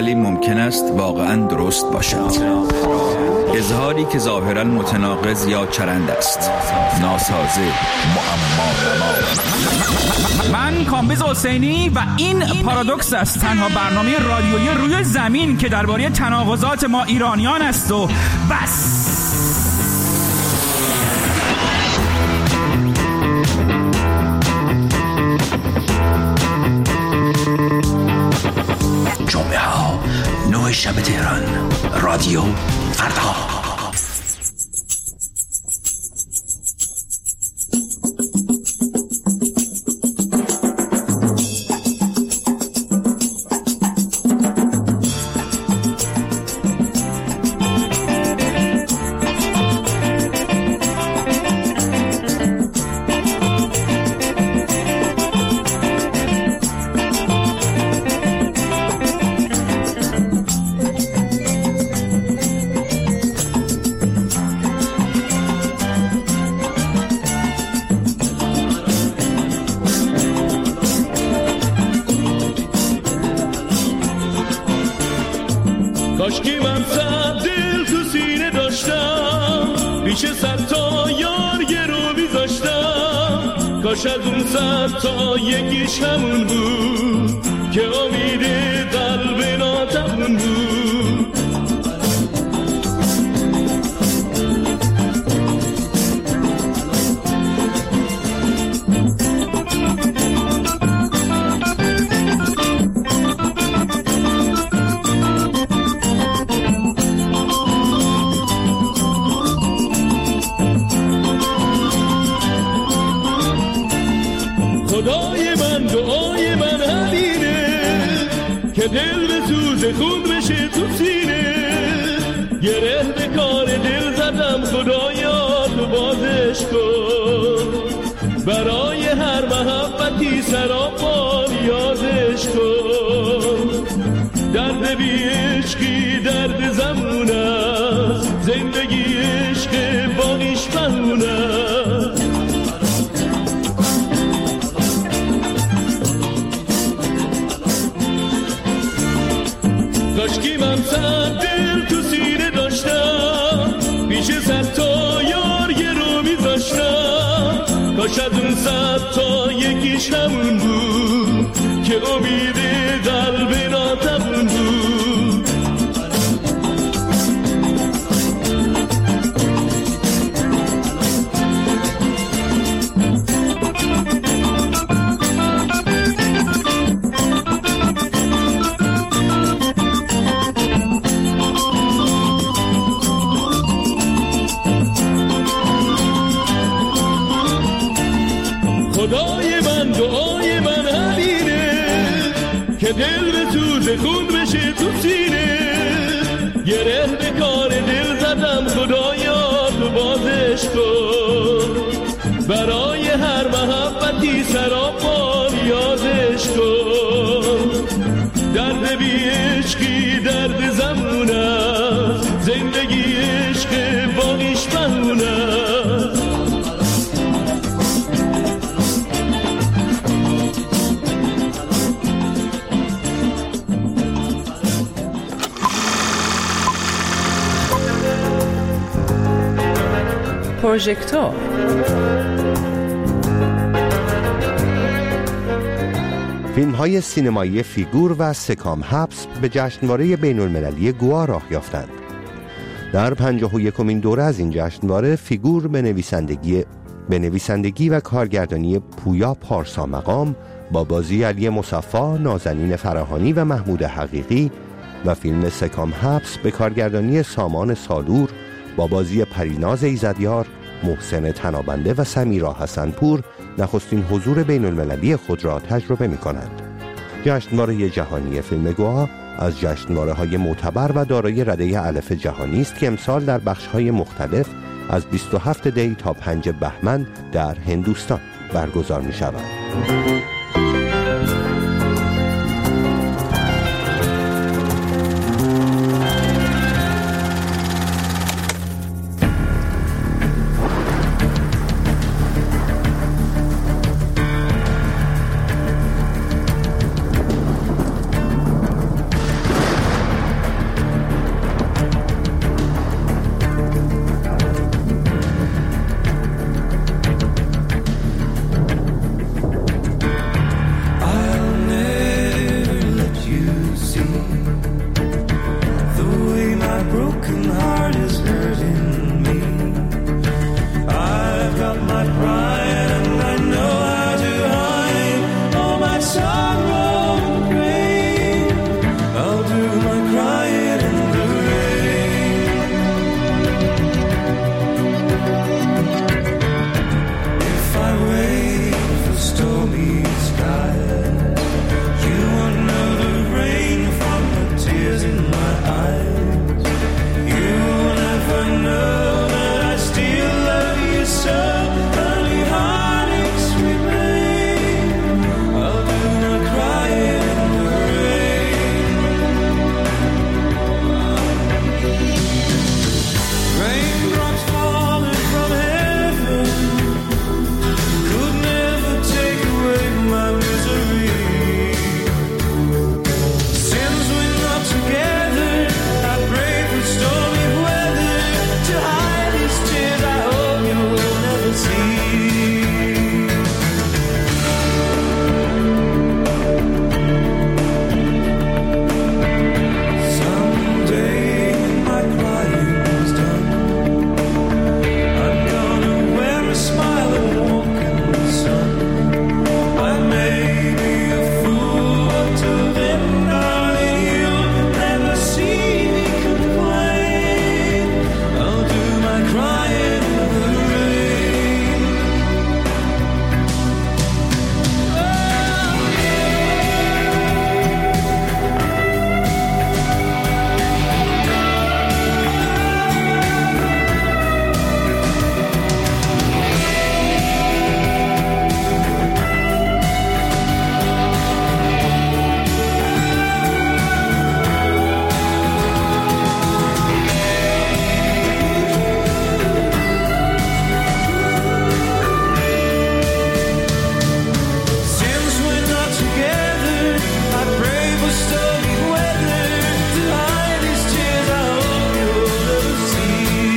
ولی ممکن است واقعاً درست باشد. اظهاری که ظاهراً متناقض یا چرند است، ناسازه، معما. من کامبیز حسینی و این پارادوکس است، تنها برنامه رادیویی روی زمین که درباره تناقضات ما ایرانیان است و بس. جمعه ها 9 شب تهران، رادیو فردا. کاشکی من صد دل تو سینه داشتم، بیشه 100 تا یار یه رو بیزاشتم. کاش از اون 100 تا یکیش همون بود که امید قلب ناتمون بود. خدای من دعای من همینه که دل به سوز خون بشه تو سینه. گره به کار دل زدم، خدایا تو بازش کن. برای هر محبتی سراپا یادش کن. درد بی عشقی درد زمون است، زندگی عشق باقیش بهون است. کاشکی من 100 دل تو سینه داشتم، بیشه 100 تا یار یه رو میذاشتم. کاش از اون 100 تا یکیش همون بود که امید قلب ناتمون بود. خدای من دعای من همینه که دل به سوز خون بشه تو سینه. گره به کار دل زدم، خدایا تو بازش کن. برای هر محبتی سراپا یادش کن. درد بی عشقی درد زمون است، زندگی عشق باقیش بهون است. پروژکتور فیلم‌های سینمایی فیگور و سکام حبس به جشنواره بین‌المللی گوا راه یافتند. در 51مین دوره از این جشنواره فیگور به نویسندگی و کارگردانی پویا پارسا مقام با بازی علی مصفا، نازنین فراهانی و محمود حقیقی و فیلم سکام حبس به کارگردانی سامان سالور با بازی پریناز ایزدیار، محسن تنابنده و سمیرا حسنپور نخستین حضور بین المللی خود را تجربه می کنند. جشنواره جهانی فیلم گوا از جشنواره‌های معتبر و دارای رده الف جهانی است که امسال در بخش‌های مختلف از 27 دی تا 5 بهمن در هندوستان برگزار می شود. my broken heart is hurting me. I've got my pride and I know how to hide all my sorrow and pain. I'll do my crying in the rain. If I wait for stormy skies, you won't know the rain from the tears in my eyes. You'll never know that I still love you so. Only heartaches remain. I'll do my crying in the rain. Raindrops falling from heaven could never take away my misery. Since we're not together, I pray for stormy weather to hide these tears I hope you will never see. Someday when my crying's done, I'm gonna wear a smile and walk in the sun. I may be a fool, but till then, darling, you'll never see me complain. I'll do my crying in the rain. Since we're not together, I pray for stormy weather to hide these tears I hope you'll never see.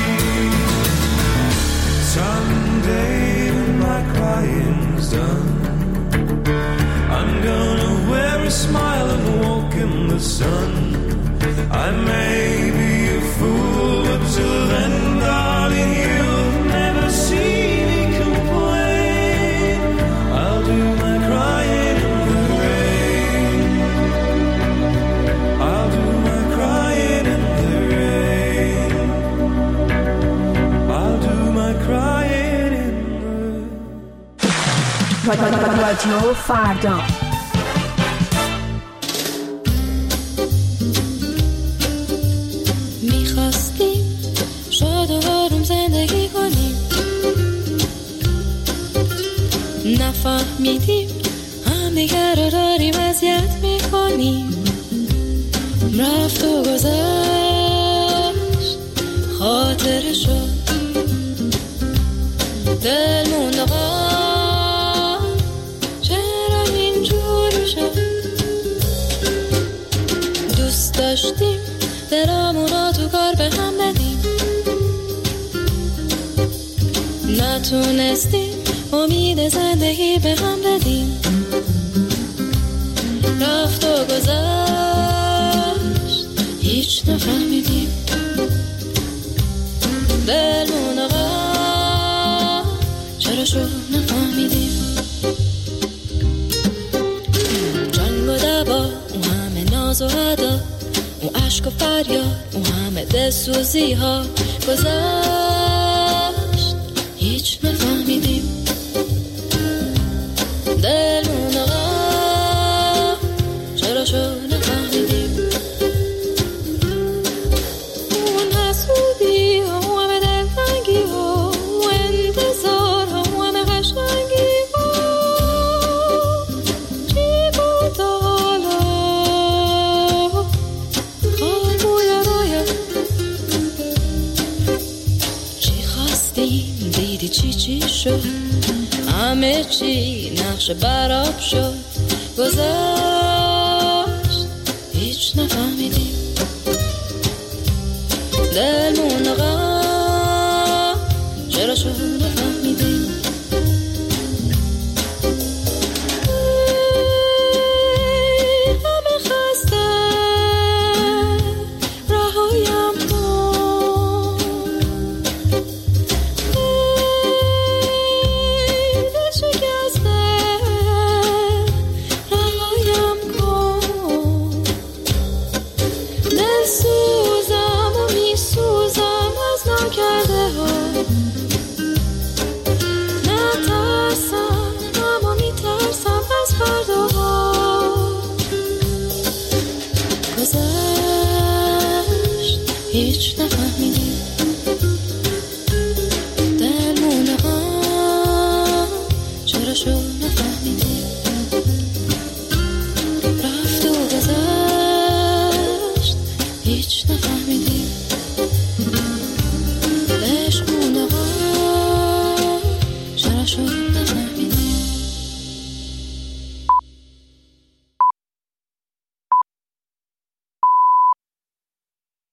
Someday when my crying's done, I'm gonna wear a smile and walk in the sun. I may be a fool, but till then, darling, you'll never see me complain. I'll do my crying in the rain. I'll do my crying in the rain. I'll do my crying in the رادیو فردا. میخواستیم شاد و آروم زندگی کنیم، نفهمیدیم همدیگر رو داریم اذیت میکنیم. رفت و گذشت خاطره شد، دل موند آقا چرا اینجوری شد. دوست داشتیم دلمون رو تو کار به هم بدیم، نتونستیم امید زندگی به هم بدیم. رفت و گذشت هیچ نفهمیدیم، دلمون آقا چرا شد نفهمیدیم. جنگ و دعوا، اون همه ناز و ادا، اون عشق و فریاد، اون همه دلسوزی ها گذشت هیچ نفهمیدیم. دلمون آقا چرا شد نفهمیدیم. اون حسودی ها، اون همه دلتنگی ها، اون انتظار ها، اون همه قشنگی ها، چی بود حالا خواهم باید آید. چی خواستیم دیدی چی شد، همه چی نقش براب شد، گذشت هیچ نفهمیدیم. دلمون آقا چرا شد نفهمیدیم. همه خسته رهایی هیچ نفهمیدی دلمونه چرا شو نفهمیدی رفت و گذشت هیچ نفهمیدی